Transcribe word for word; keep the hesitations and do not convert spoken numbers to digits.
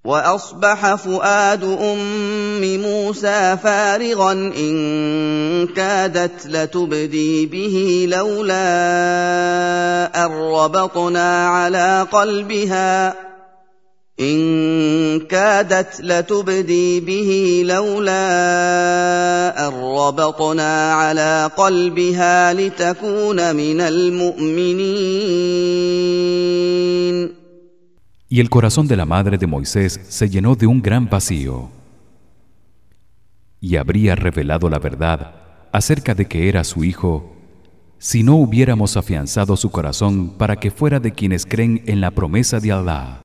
وأصبح فؤاد أم موسى فارغا إن كادت لتبدي به لولا أن ربطنا على قلبها إن كادت لتبدي به لولا أن ربطنا على قلبها لتكون من المؤمنين. Y el corazón de la madre de Moisés se llenó de un gran vacío, y habría revelado la verdad acerca de que era su hijo si no hubiéramos afianzado su corazón para que fuera de quienes creen en la promesa de Allah.